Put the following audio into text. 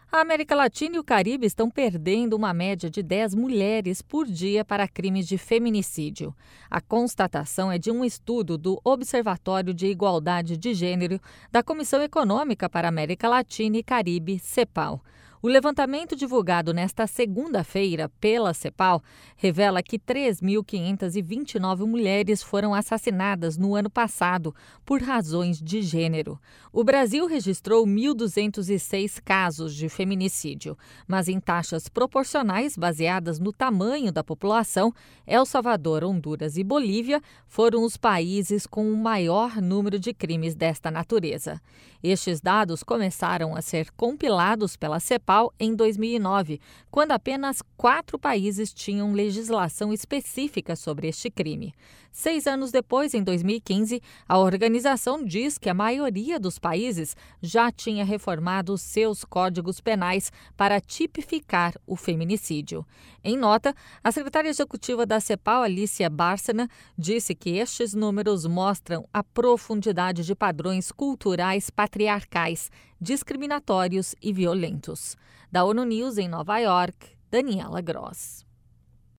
A América Latina e o Caribe estão perdendo uma média de 10 mulheres por dia para crimes de feminicídio. A constatação é de um estudo do Observatório de Igualdade de Gênero da Comissão Econômica para a América Latina e Caribe, CEPAL. O levantamento divulgado nesta segunda-feira pela CEPAL revela que 3.529 mulheres foram assassinadas no ano passado por razões de gênero. O Brasil registrou 1.206 casos de feminicídio, mas em taxas proporcionais baseadas no tamanho da população, El Salvador, Honduras e Bolívia foram os países com o maior número de crimes desta natureza. Estes dados começaram a ser compilados pela CEPAL em 2009, quando apenas 4 países tinham legislação específica sobre este crime. 6 anos depois, em 2015, a organização diz que a maioria dos países já tinha reformado seus códigos penais para tipificar o feminicídio. Em nota, a secretária executiva da CEPAL, Alicia Bárcena, disse que estes números mostram a profundidade de padrões culturais patriarcais, discriminatórios e violentos. Da ONU News em Nova York, Daniela Gross.